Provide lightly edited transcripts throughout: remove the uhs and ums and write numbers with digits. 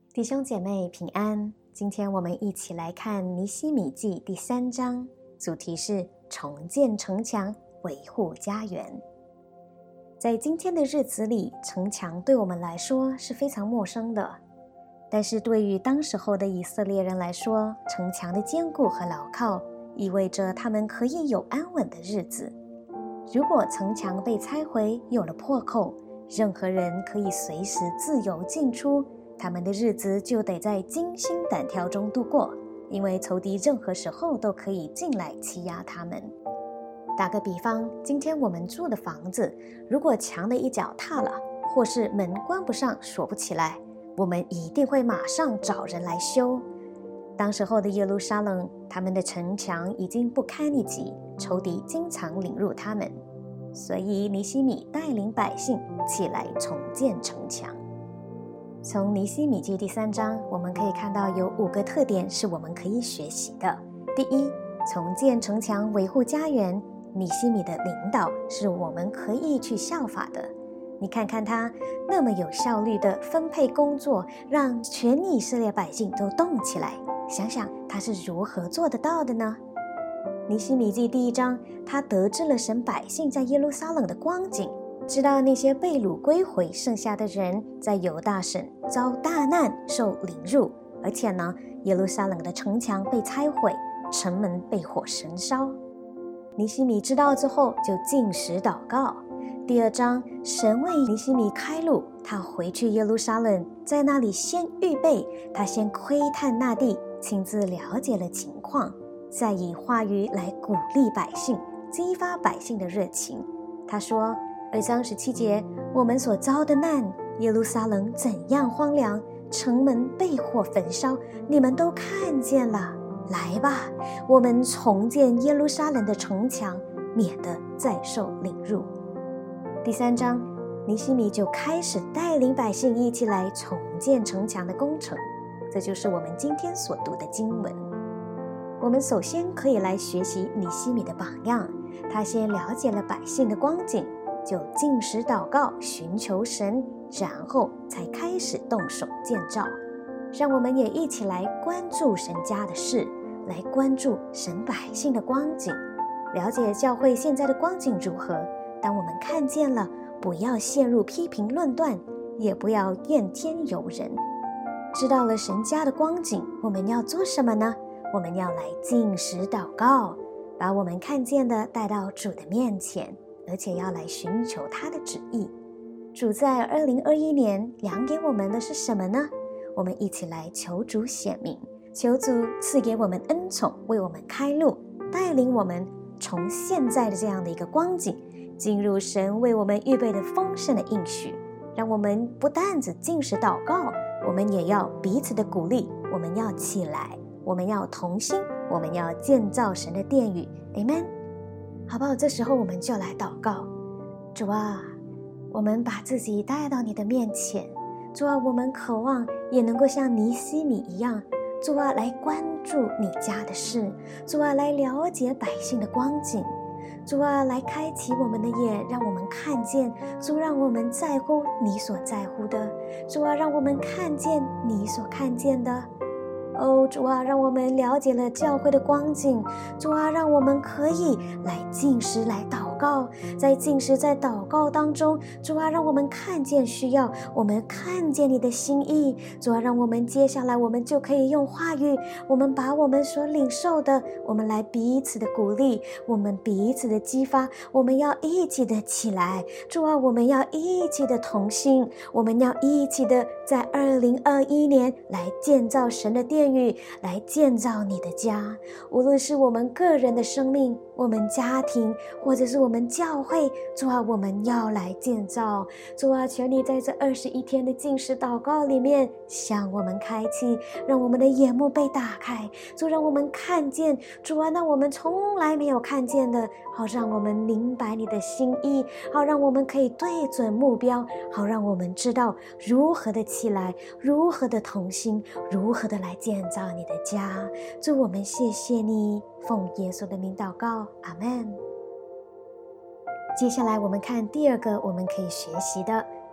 弟兄姐妹平安，今天我们一起来看尼希米记第3章，主题是重建城墙，维护家园。在今天的日子里，城墙对我们来说是非常陌生的，但是对于当时候的以色列人来说，城墙的坚固和牢靠意味着他们可以有安稳的日子。如果城墙被拆毁，有了破口，任何人可以随时自由进出，他们的日子就得在惊心胆跳中度过，因为仇敌任何时候都可以进来欺压他们。打个比方，今天我们住的房子，如果墙的一角塌了，或是门关不上锁不起来，我们一定会马上找人来修。当时候的耶路撒冷，他们的城墙已经不堪一击，仇敌经常领入他们，所以尼希米带领百姓起来重建城墙。从尼希米记第3章，我们可以看到有5个特点是我们可以学习的。第一，重建城墙，维护家园，尼希米的领导是我们可以去效法的。你看看他那么有效率的分配工作，让全以色列百姓都动起来，想想他是如何做得到的呢？尼希米记第1章，他得知了神百姓在耶路撒冷的光景，知道那些被掳归回剩下的人在犹大省遭大难，受凌辱，而且呢，耶路撒冷的城墙被拆毁，城门被火焚烧。尼希米知道之后就禁食祷告。第2章，神为尼希米开路，他回去耶路撒冷，在那里先预备，他先窥探那地，亲自了解了情况，再以话语来鼓励百姓，激发百姓的热情。他说2章17节，我们所遭的难，耶路撒冷怎样荒凉，城门被火焚烧，你们都看见了。来吧，我们重建耶路撒冷的城墙，免得再受凌辱。第3章，尼希米就开始带领百姓一起来重建城墙的工程，这就是我们今天所读的经文。我们首先可以来学习尼希米的榜样，他先了解了百姓的光景，就禁食祷告，寻求神，然后才开始动手建造。让我们也一起来关注神家的事，来关注神百姓的光景，了解教会现在的光景如何。当我们看见了，不要陷入批评论断，也不要怨天尤人。知道了神家的光景，我们要做什么呢？我们要来禁食祷告，把我们看见的带到主的面前，而且要来寻求他的旨意。主在2021年量给我们的是什么呢？我们一起来求主显明，求主赐给我们恩宠，为我们开路，带领我们从现在的这样的一个光景，进入神为我们预备的丰盛的应许。让我们不但只禁食祷告，我们也要彼此的鼓励，我们要起来，我们要同心，我们要建造神的殿宇。 Amen。 好不好？这时候我们就来祷告。主啊，我们把自己带到你的面前。主啊，我们渴望也能够像尼希米一样，主啊，来关注你家的事，主啊，来了解百姓的光景，主啊，来开启我们的眼，让我们看见，主，让我们在乎你所在乎的，主啊，让我们看见你所看见的。主啊，让我们了解了教会的光景，主啊，让我们可以来禁食，来祷告，在禁食在祷告当中，主啊，让我们看见需要，我们看见你的心意，主啊，让我们接下来我们就可以用话语，我们把我们所领受的，我们来彼此的鼓励，我们彼此的激发，我们要一起的起来，主啊，我们要一起的同心，我们要一起的在2021年来建造神的殿宇，来建造你的家。无论是我们个人的生命，我们家庭，或者是我们教会，主啊，我们要来建造。主啊，求你在这21天的禁食祷告里面向我们开启，让我们的眼目被打开，主，让我们看见，主啊，那我们从来没有看见的，好让我们明白你的心意，好让我们可以对准目标，好让我们知道如何的起来，如何的同心，如何的来建造你的家。主，我们谢谢你，奉耶稣的名祷告，阿们。接下来我们看第二个我们可以学习的，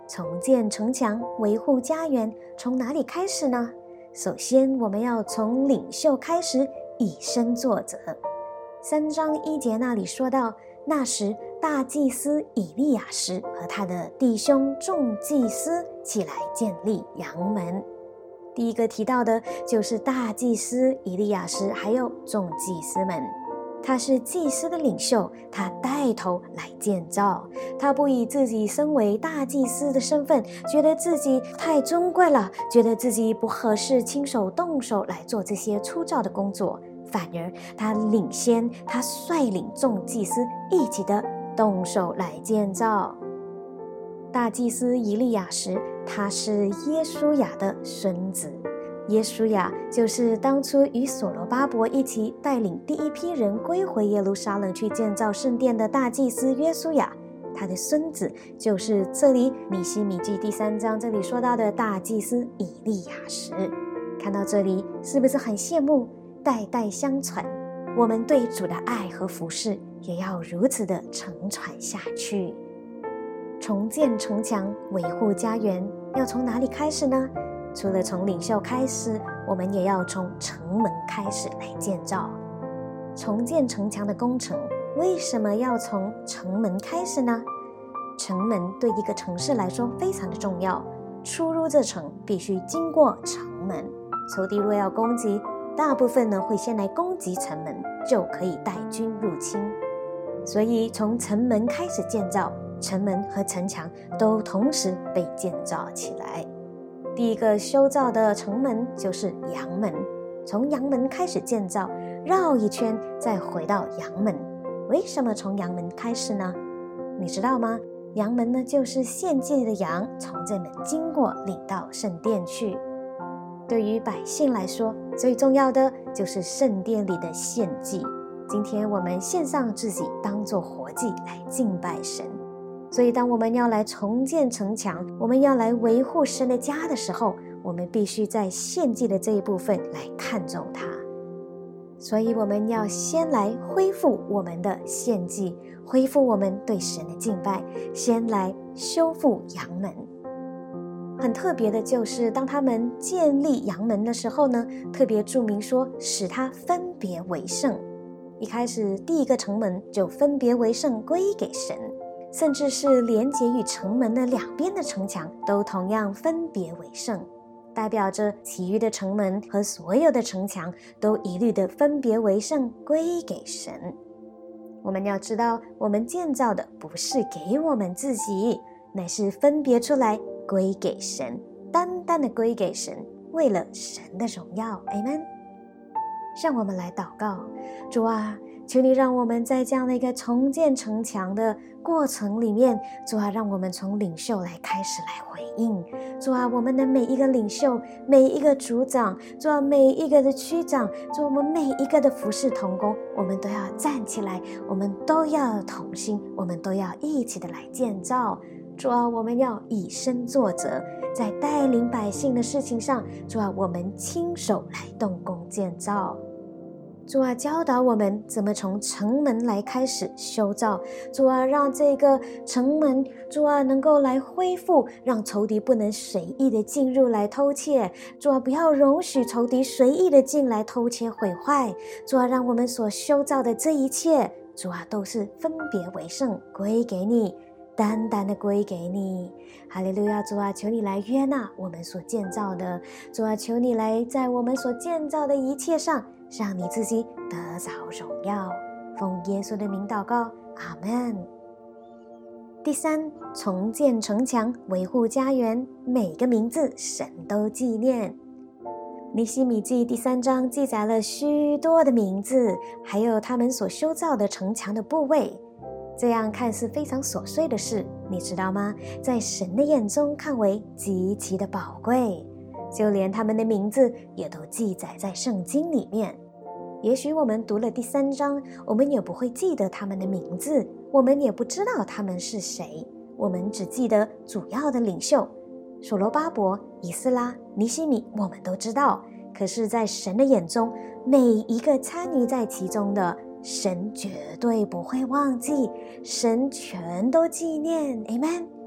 重建城墙，维护家园，从哪里开始呢？首先，我们要从领袖开始，以身作则。3章1节那里说到，那时大祭司以利亚实和他的弟兄众祭司起来建立阳门。第一个提到的就是大祭司以利亚实还有众祭司们，他是祭司的领袖，他带头来建造，他不以自己身为大祭司的身份，觉得自己太尊贵了，觉得自己不合适亲手动手来做这些粗糙的工作，反而他率领众祭司一起的动手来建造。大祭司以利亚实，他是耶书亚的孙子，耶书亚就是当初与所罗巴伯一起带领第一批人归回耶路撒冷去建造圣殿的大祭司约书亚，他的孙子就是这里尼希米记第3章这里说到的大祭司以利亚实。看到这里是不是很羡慕？代代相传，我们对主的爱和服侍也要如此的承传下去。重建城墙，维护家园，要从哪里开始呢？除了从领袖开始，我们也要从城门开始来建造。重建城墙的工程，为什么要从城门开始呢？城门对一个城市来说非常的重要，出入这城必须经过城门。仇敌若要攻击，大部分呢会先来攻击城门，就可以带军入侵。所以从城门开始建造，城门和城墙都同时被建造起来。第一个修造的城门就是阳门，从阳门开始建造，绕一圈再回到阳门。为什么从阳门开始呢？你知道吗？阳门呢就是献祭的羊从这门经过，领到圣殿去。对于百姓来说，最重要的就是圣殿里的献祭。今天我们献上自己当作活祭来敬拜神，所以当我们要来重建城墙，我们要来维护神的家的时候，我们必须在献祭的这一部分来看重它。所以我们要先来恢复我们的献祭，恢复我们对神的敬拜，先来修复阳门。很特别的就是当他们建立阳门的时候呢，特别注明说使它分别为圣。一开始第一个城门就分别为圣归给神，甚至是连接于城门的两边的城墙都同样分别为圣，代表着其余的城门和所有的城墙都一律的分别为圣归给神。我们要知道，我们建造的不是给我们自己，乃是分别出来归给神，单单的归给神，为了神的荣耀。 Amen。 让我们来祷告。主啊，求你让我们在这样的一个重建城墙的过程里面，主啊，让我们从领袖来开始来回应。主啊，我们的每一个领袖，每一个组长，主啊，每一个的区长，主啊，我们每一个的服侍同工，我们都要站起来，我们都要同心，我们都要一起的来建造。主啊，我们要以身作则，在带领百姓的事情上，主啊，我们亲手来动工建造。主啊，教导我们怎么从城门来开始修造。主啊，让这个城门，主啊，能够来恢复，让仇敌不能随意的进入来偷窃。主啊，不要容许仇敌随意的进来偷窃毁坏。主啊，让我们所修造的这一切，主啊，都是分别为圣归给你，单单的归给你。哈利路亚。主啊，求你来悦纳我们所建造的。主啊，求你来在我们所建造的一切上，让你自己得着荣耀。奉耶稣的名祷告，阿们。第3，重建城墙，维护家园，每个名字神都纪念。尼希米记第3章记载了许多的名字，还有他们所修造的城墙的部位。这样看似非常琐碎的事，你知道吗？在神的眼中看为极其的宝贵，就连他们的名字也都记载在圣经里面。也许我们读了第3章，我们也不会记得他们的名字，我们也不知道他们是谁，我们只记得主要的领袖所罗巴伯、以斯拉、尼希米，我们都知道。可是在神的眼中，每一个参与在其中的，神绝对不会忘记，神全都纪念。 Amen。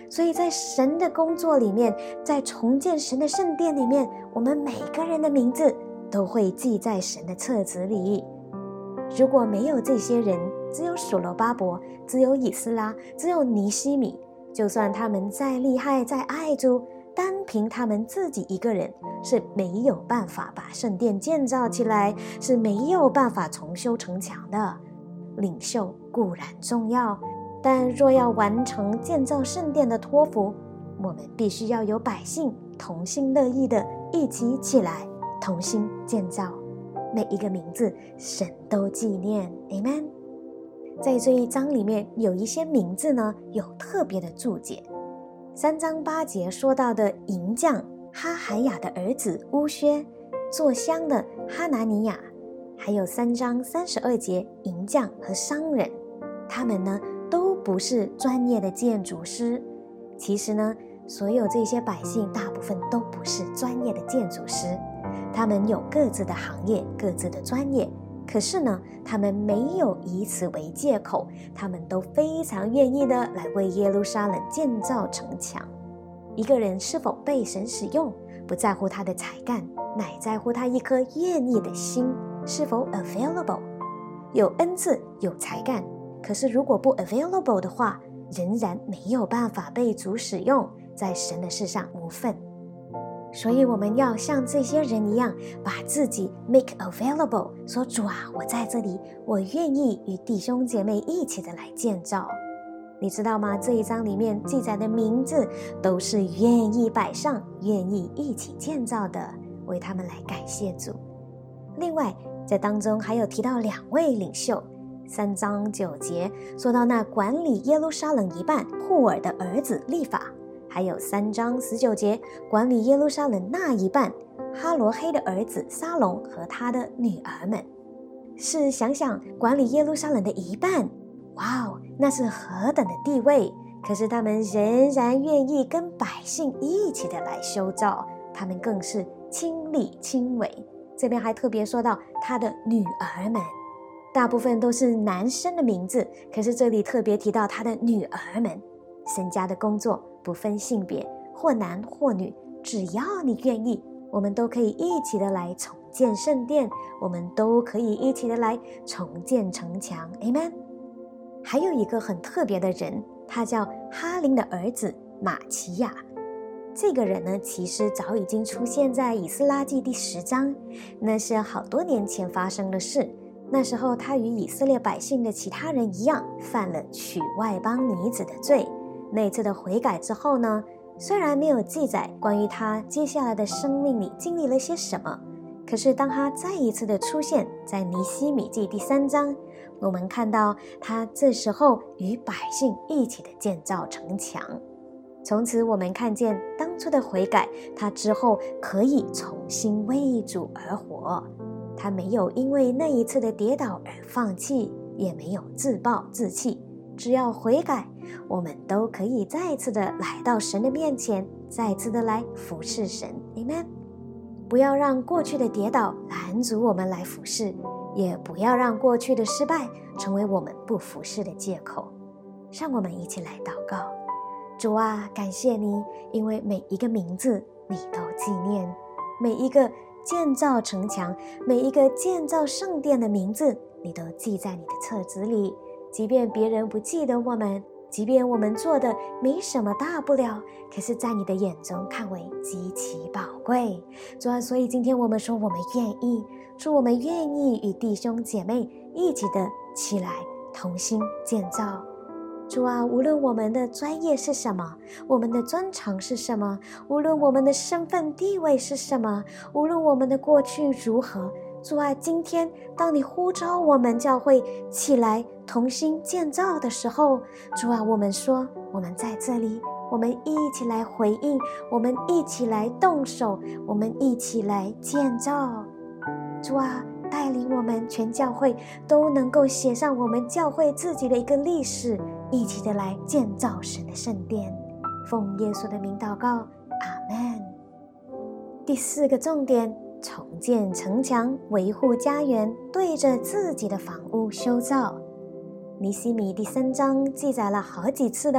所以在神的工作里面，在重建神的圣殿里面，我们每个人的名字都会记在神的册子里。如果没有这些人，只有所罗巴伯，只有以斯拉，只有尼希米，就算他们再厉害再爱主，单凭他们自己一个人是没有办法把圣殿建造起来，是没有办法重修城墙的。领袖固然重要，但若要完成建造圣殿的托付，我们必须要有百姓同心乐意的一起起来，同心建造。每一个名字神都纪念 Amen。 在这一章里面有一些名字呢有特别的注解。3章8节说到的银匠哈海雅的儿子乌薛，做香的哈拿尼亚，还有3章32节银匠和商人，他们呢都不是专业的建筑师。其实呢，所有这些百姓大部分都不是专业的建筑师，他们有各自的行业，各自的专业，可是呢，他们没有以此为借口，他们都非常愿意的来为耶路撒冷建造城墙。一个人是否被神使用，不在乎他的才干，乃在乎他一颗愿意的心是否 available。 有恩赐有才干，可是如果不 available 的话，仍然没有办法被主使用，在神的事上无份。所以我们要像这些人一样，把自己 make available， 说主啊，我在这里，我愿意与弟兄姐妹一起的来建造。你知道吗？这一章里面记载的名字都是愿意摆上，愿意一起建造的，为他们来感谢主。另外在当中还有提到2位领袖。3章9节说到那管理耶路撒冷一半户尔的儿子利法，还有3章19节管理耶路撒冷那一半哈罗黑的儿子沙龙和他的女儿们。是想想管理耶路撒冷的一半，哇哦，那是何等的地位，可是他们仍然愿意跟百姓一起的来修造，他们更是亲力亲为。这边还特别说到他的女儿们，大部分都是男生的名字，可是这里特别提到他的女儿们。神家的工作不分性别，或男或女，只要你愿意，我们都可以一起的来重建圣殿，我们都可以一起的来重建城墙 Amen。 还有一个很特别的人，他叫哈林的儿子马奇亚。这个人呢，其实早已经出现在以斯拉记第10章，那是好多年前发生的事。那时候他与以色列百姓的其他人一样，犯了娶外邦女子的罪。那一次的悔改之后呢，虽然没有记载关于他接下来的生命里经历了些什么，可是当他再一次的出现在尼希米记第3章，我们看到他这时候与百姓一起的建造城墙。从此我们看见当初的悔改，他之后可以重新为主而活。他没有因为那一次的跌倒而放弃，也没有自暴自弃。只要悔改，我们都可以再次的来到神的面前，再次的来服侍神 Amen。 不要让过去的跌倒拦阻我们来服侍，也不要让过去的失败成为我们不服侍的借口。让我们一起来祷告。主啊，感谢你，因为每一个名字你都纪念，每一个建造城墙，每一个建造圣殿的名字你都记在你的册子里。即便别人不记得我们，即便我们做的没什么大不了，可是在你的眼中看为极其宝贵。主啊，所以今天我们说我们愿意，主，我们愿意与弟兄姐妹一起的起来同心建造。主啊，无论我们的专业是什么，我们的专长是什么，无论我们的身份地位是什么，无论我们的过去如何，主啊，今天当你呼召我们教会起来同心建造的时候，主啊，我们说我们在这里，我们一起来回应，我们一起来动手，我们一起来建造。主啊，带领我们全教会都能够写上我们教会自己的一个历史，一起的来建造神的圣殿。奉耶稣的名祷告，阿们。第4个重点，重建城墙，维护家园，对着自己的房屋修造。尼希米第3章记载了好几次的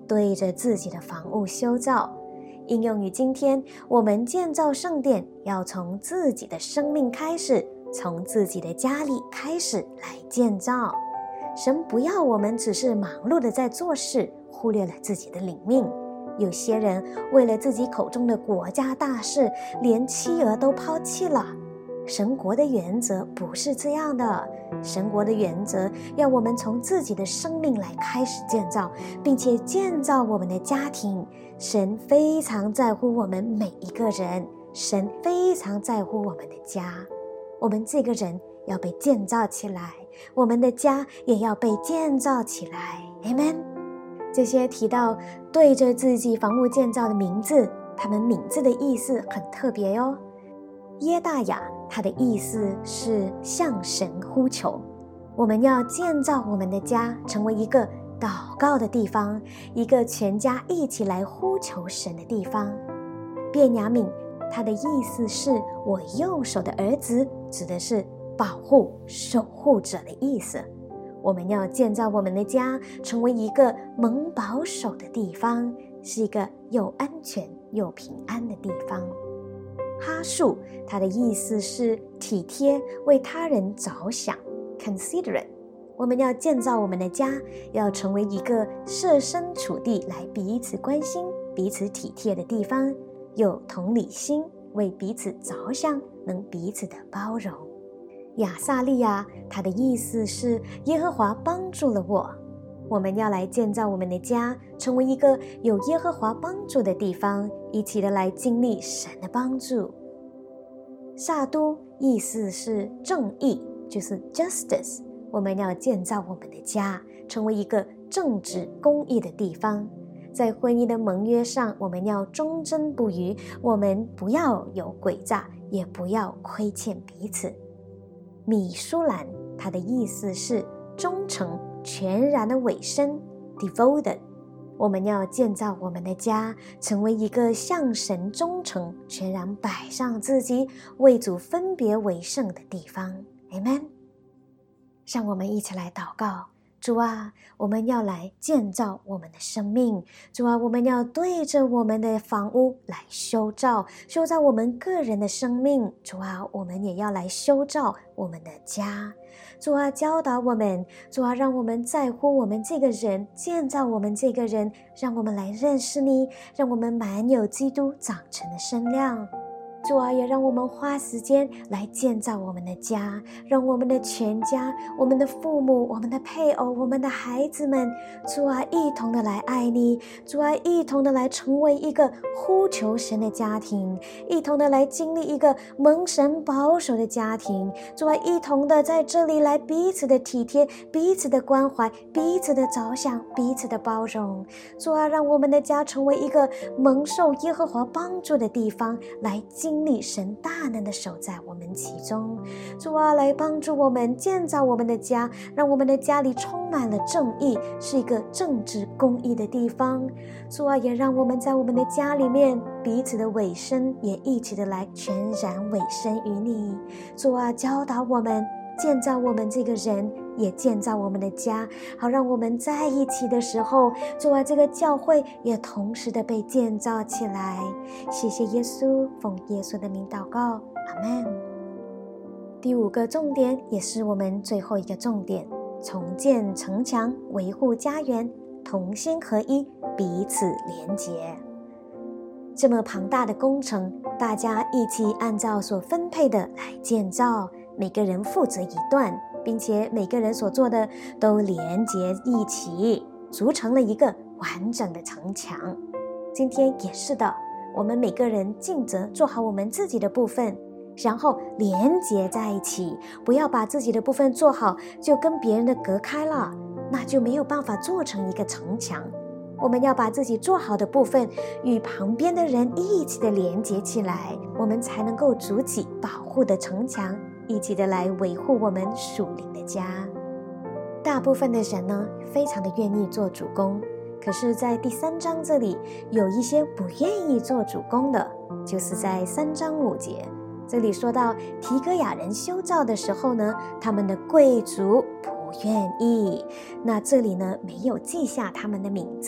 对着自己的房屋修造。应用于今天，我们建造圣殿要从自己的生命开始，从自己的家里开始来建造。神不要我们只是忙碌的在做事，忽略了自己的领命。有些人为了自己口中的国家大事，连妻儿都抛弃了。神国的原则不是这样的，神国的原则要我们从自己的生命来开始建造，并且建造我们的家庭。神非常在乎我们每一个人，神非常在乎我们的家。我们这个人要被建造起来，我们的家也要被建造起来。 Amen。 这些提到对着自己房屋建造的名字，他们名字的意思很特别哟。耶大雅，它的意思是向神呼求。我们要建造我们的家，成为一个祷告的地方，一个全家一起来呼求神的地方。便雅悯，它的意思是我右手的儿子，指的是保护、守护者的意思。我们要建造我们的家，成为一个蒙保守的地方，是一个又安全又平安的地方。哈述，它的意思是体贴，为他人着想 considerate。 我们要建造我们的家，要成为一个设身处地来彼此关心、彼此体贴的地方，有同理心，为彼此着想，能彼此的包容。亚撒利亚，它的意思是耶和华帮助了我。我们要来建造我们的家，成为一个有耶和华帮助的地方，一起的来经历神的帮助。撒都，意思是正义，就是 justice。 我们要建造我们的家，成为一个正直公义的地方。在婚姻的盟约上，我们要忠贞不渝，我们不要有诡诈，也不要亏欠彼此。米舒兰，它的意思是忠诚、全然的委身 devoted。 我们要建造我们的家，成为一个向神忠诚、全然摆上自己、为主分别为圣的地方。 Amen。 让我们一起来祷告。主啊，我们要来建造我们的生命。主啊，我们要对着我们的房屋来修造我们个人的生命。主啊，我们也要来修造我们的家。主啊，教导我们。主啊，让我们在乎我们这个人，建造我们这个人，让我们来认识你，让我们满有基督长成的身量。主啊，也让我们花时间来建造我们的家，让我们的全家，我们的父母，我们的配偶，我们的孩子们，主啊，一同的来爱你。主啊，一同的来成为一个呼求神的家庭，一同的来经历一个蒙神保守的家庭。主啊，一同的在这里来彼此的体贴，彼此的关怀，彼此的着想，彼此的包容。主啊，让我们的家成为一个蒙受耶和华帮助的地方，来经历神大能的手在我们其中。主啊，来帮助我们建造我们的家，让我们的家里充满了正义，是一个正直公义的地方。主啊，也让我们在我们的家里面彼此的委身，也一起的来全然委身于你。主啊，教导我们，建造我们这个人，也建造我们的家，好让我们在一起的时候，主啊，这个教会也同时的被建造起来。谢谢耶稣，奉耶稣的名祷告，阿们。第5个重点，也是我们最后一个重点，重建城墙，维护家园，同心合一，彼此连结。这么庞大的工程，大家一起按照所分配的来建造，每个人负责一段，并且每个人所做的都连结一起，组成了一个完整的城墙。今天也是的，我们每个人尽责做好我们自己的部分，然后连结在一起，不要把自己的部分做好就跟别人的隔开了，那就没有办法做成一个城墙。我们要把自己做好的部分与旁边的人一起的连结起来，我们才能够筑起保护的城墙，一起的来维护我们属灵的家。大部分的人呢，非常的愿意做主工，可是在第3章这里有一些不愿意做主工的，就是在3章5节这里说到提哥亚人修造的时候呢，他们的贵族不愿意。那这里呢，没有记下他们的名字，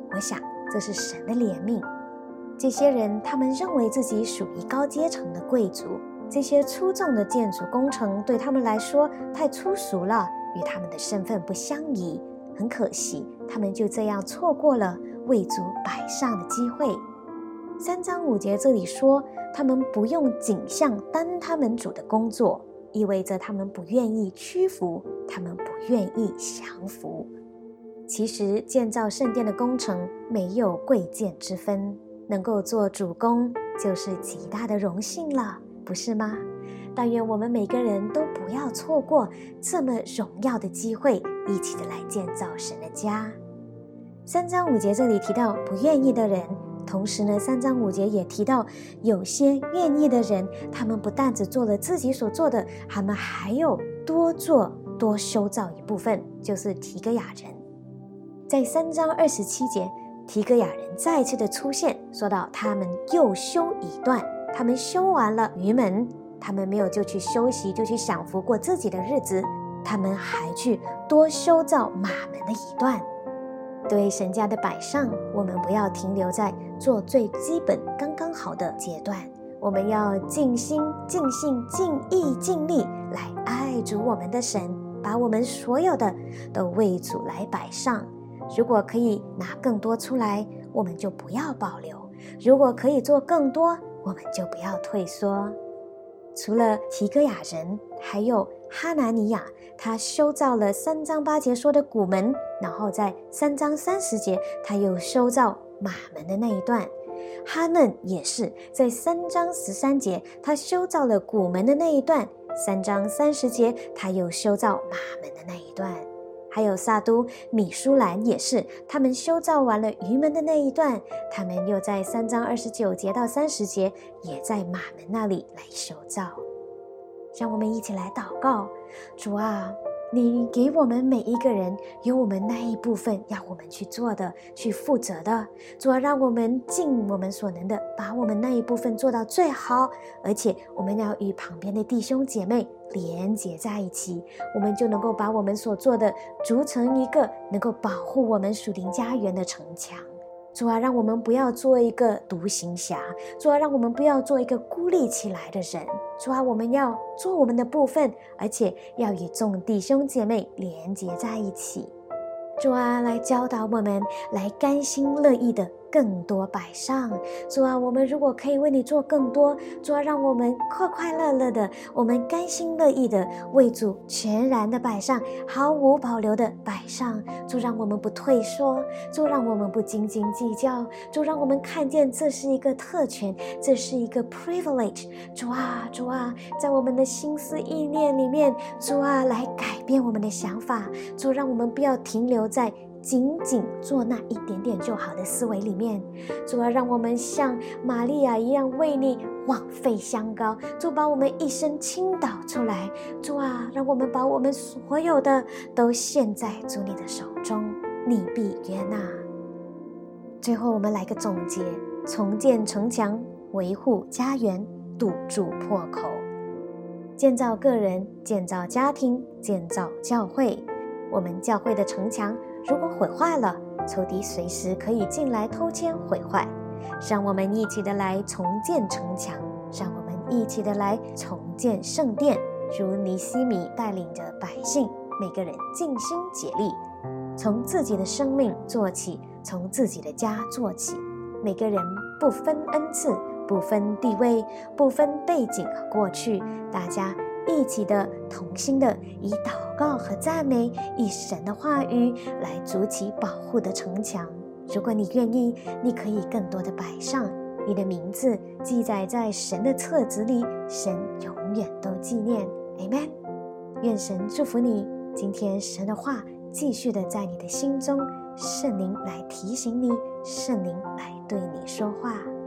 我想这是神的怜悯。这些人他们认为自己属于高阶层的贵族，这些出众的建筑工程对他们来说太粗俗了，与他们的身份不相宜。很可惜，他们就这样错过了为主摆上的机会。3章5节这里说，他们不用景象当他们主的工作，意味着他们不愿意屈服，他们不愿意降服。其实建造圣殿的工程没有贵贱之分，能够做主工就是极大的荣幸了，不是吗？但愿我们每个人都不要错过这么荣耀的机会，一起的来建造神的家。3章5节这里提到不愿意的人，同时呢3章5节也提到有些愿意的人，他们不但只做了自己所做的，他们还有多做多修造一部分，就是提哥亚人。在3章27节，提哥亚人再次的出现，说到他们又修一段，他们修完了鱼门，他们没有就去休息，就去享福过自己的日子，他们还去多修造马门的一段。对神家的摆上，我们不要停留在做最基本刚刚好的阶段，我们要尽心尽性尽意尽力来爱主我们的神，把我们所有的都为主来摆上。如果可以拿更多出来，我们就不要保留；如果可以做更多，我们就不要退缩。除了提哥亚人，还有哈拿尼亚，他修造了3章8节说的古门，然后在3章30节他又修造马门的那一段。哈嫩也是在3章13节他修造了古门的那一段，3章30节他又修造马门的那一段。还有撒都、米舒兰也是，他们修造完了鱼门的那一段，他们又在3章29节到30节也在马门那里来修造。让我们一起来祷告，主啊，你给我们每一个人有我们那一部分要我们去做的，去负责的。主啊，让我们尽我们所能的把我们那一部分做到最好，而且我们要与旁边的弟兄姐妹连结在一起，我们就能够把我们所做的筑成一个能够保护我们属灵家园的城墙。主啊，让我们不要做一个独行侠，主啊，让我们不要做一个孤立起来的人。主啊，我们要做我们的部分，而且要与众弟兄姐妹连结在一起。主啊，来教导我们，来甘心乐意的更多摆上。主啊，我们如果可以为你做更多，主啊，让我们快快乐乐的，我们甘心乐意的为主全然的摆上，毫无保留的摆上。主，让我们不退缩，主，让我们不斤斤计较，主，让我们看见这是一个特权，这是一个 privilege。 主啊，主啊，在我们的心思意念里面，主啊，来改变我们的想法。主，让我们不要停留在仅仅做那一点点就好的思维里面。主啊，让我们像玛利亚一样为你枉费香膏。主，把我们一生倾倒出来。主啊，让我们把我们所有的都献在主你的手中，你必悦纳。最后我们来个总结，重建城墙，维护家园，堵住破口。建造个人，建造家庭，建造教会。我们教会的城墙如果毁坏了，仇敌随时可以进来偷迁毁坏。让我们一起的来重建城墙，让我们一起的来重建圣殿，如尼希米带领着百姓，每个人尽心竭力，从自己的生命做起，从自己的家做起。每个人不分恩赐，不分地位，不分背景和过去，大家一起的同心的以祷告和赞美，以神的话语来筑起保护的城墙。如果你愿意，你可以更多的摆上你的名字，记载在神的册子里，神永远都纪念。 Amen。 愿神祝福你，今天神的话继续的在你的心中，圣灵来提醒你，圣灵来对你说话。